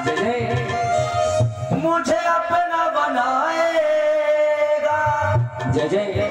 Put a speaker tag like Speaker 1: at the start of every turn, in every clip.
Speaker 1: मुझे अपना बनाएगा। जय जय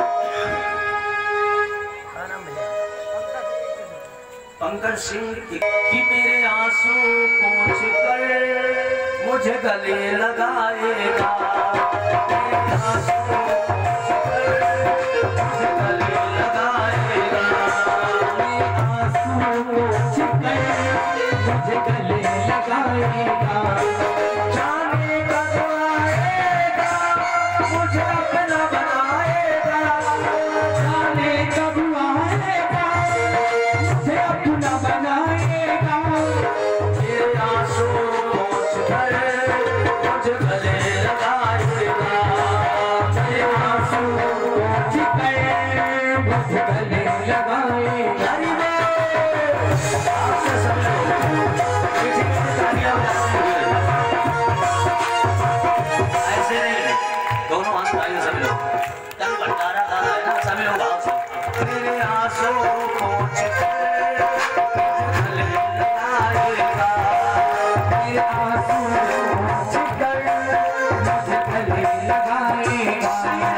Speaker 1: पंकज सिंह कि मेरे आंसू पोंछ कर मुझे गले लगाएगा। मेरे आंसू पोंछ कर मुझे गले लगाएगा। मेरे आंसू पोंछ कर मुझे गले लगाएगा। जाने कब आएगा मुझे अपना बनाएगा। जाने कब आएगा मुझे अपना बनाएगा। मेरे आंसू पोंछ कर मुझे गले लगाएगा। मेरे आंसू पोंछ कर मुझे गले लगाएगा। आपसे सब लोग ऐसे नहीं, दोनों हाथ उठाइए सभी लोग। तन भंडारा गा रहा है ना, सभी लोग भाव से। मेरे आंसू पोंछ कर मुझे गले लगाएगा। मेरे आंसू पोंछ कर मुझे गले लगाएगा।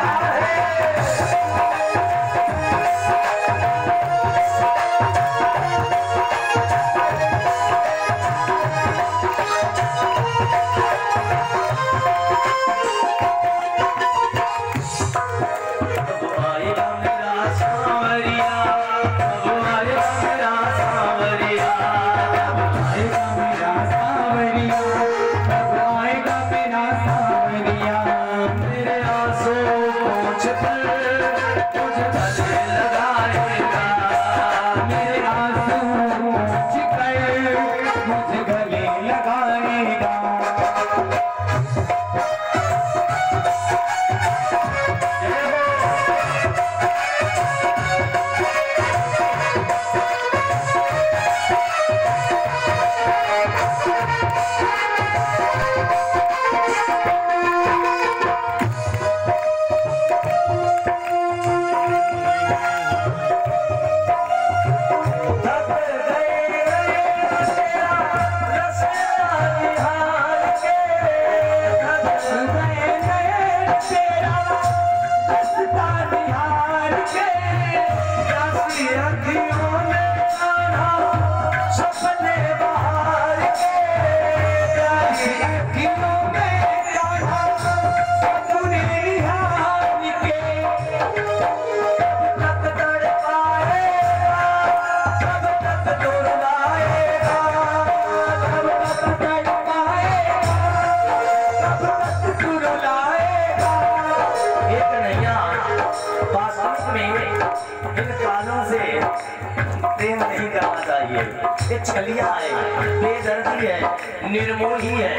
Speaker 1: छलिया है, बेदर्दी है, निर्मोही है।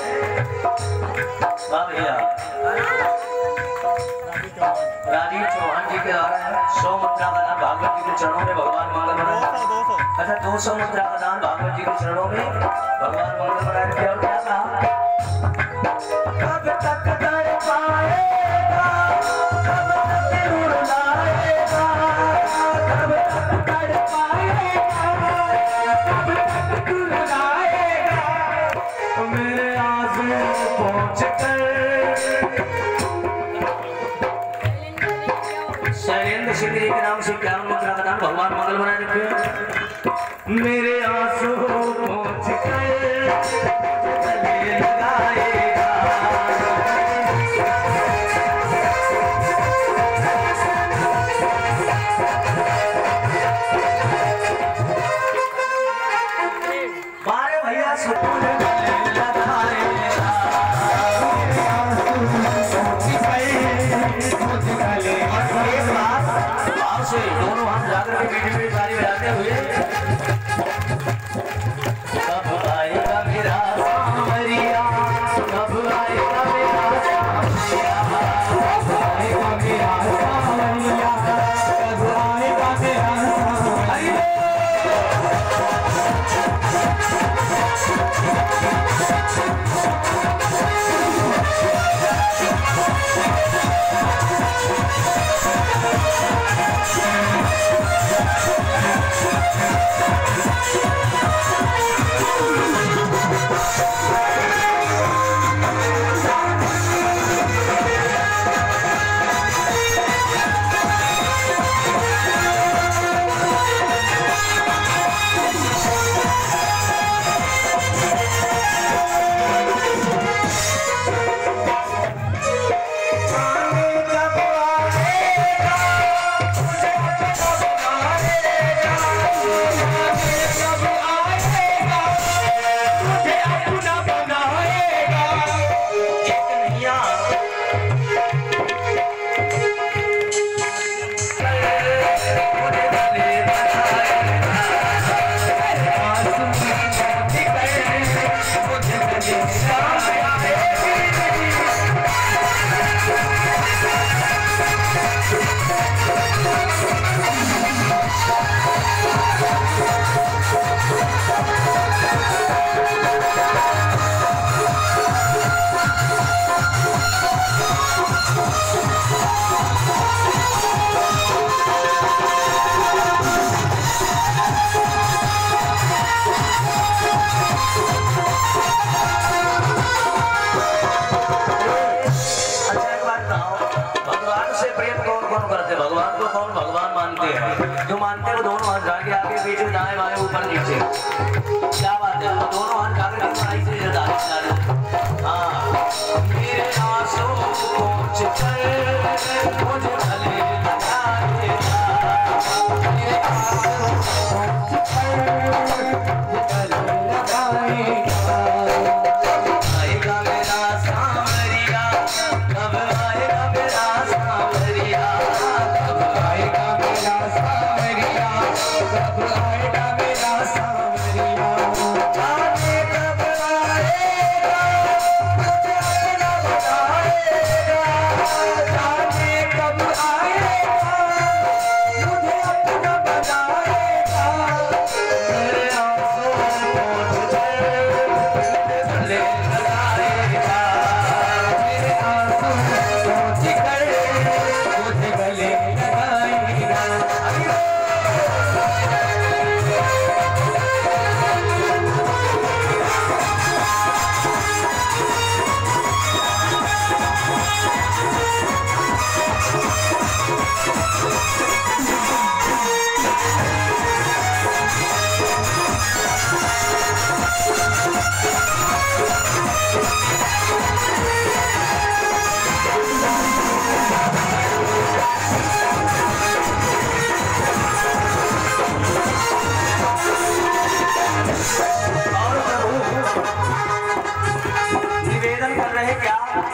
Speaker 1: राजीव चौहान जी के द्वारा 100 मुद्रा का दान भागवत जी के चरणों में भगवान मंगल बनाए। अच्छा 200 मुद्रा का दान भागवत जी के चरणों में भगवान मंगल बनाए। क्या क्या कहा? कब तक दर पाएगा, कब तक रुलाएगा, कब तक दर पाएगा, कब तक रुलाएगा। मेरे आंसू पोंछ कर शैलेंद्र सिंह के नाम से 51 मुद्रा का दान भगवान मंगल बनाए रखे। मेरे आंसू पोंछ कर गले लगाएगा। बारे भैया सुकून गले लगाएगा। दोनों हाथ जाकर के बीच में ताली बजाते हुए कब आएगा मेरा सांवरिया, कब आएगा मेरा सांवरिया, कब आएगा मेरा सांवरिया, कब आएगा मेरा सांवरिया। कौन भगवान मानते हैं, जो मानते हैं वो दोनों हाथ आगे आगे पीछे दाएं बाएं ऊपर नीचे, क्या बात है, वो दोनों हाथ कागज की बनाई से डाले डाले। हाँ मेरे आंसू पहुंच कर मुझे गले लगाए जा, मेरे आंसू पहुंच कर गले लगाए जा। आएगा मेरा सांवरिया, कब आएगा मेरा सांवरिया, कब आएगा मेरा सांवरिया, कब आएगा मेरा सांवरिया। जाने कब आएगा मुझे अपना बताएगा, जाने कब आएगा मुझे अपना बताएगा। मेरे आंसू पहुंच गए गले लगाएगा, मेरे आंसू पहुंच गए मुझे गले लगाएगा। निवेदन कर रहे क्या,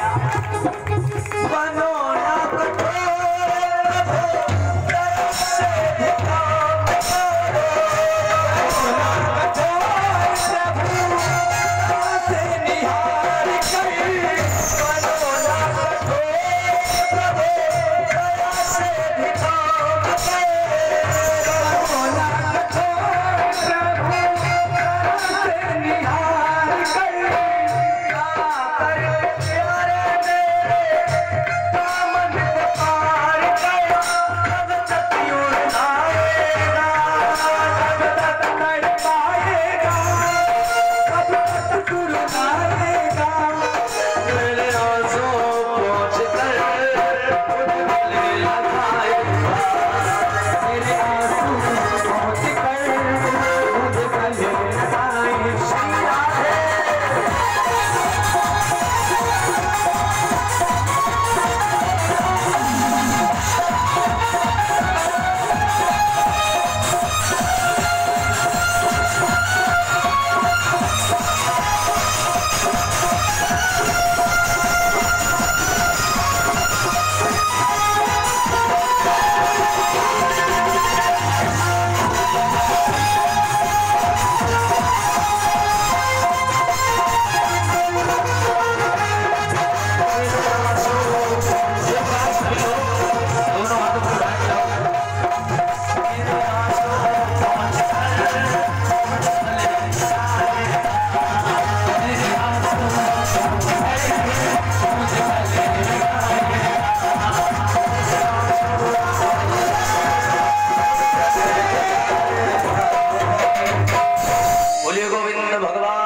Speaker 1: बनो ना कठोर प्रभु से काम करो, बनो ना कठोर प्रभु से निहार कर, बनो ना कठोर प्रभु से काम कर, बनो ना कठोर प्रभु से निहार कर। बोलिए गोविंद भगवान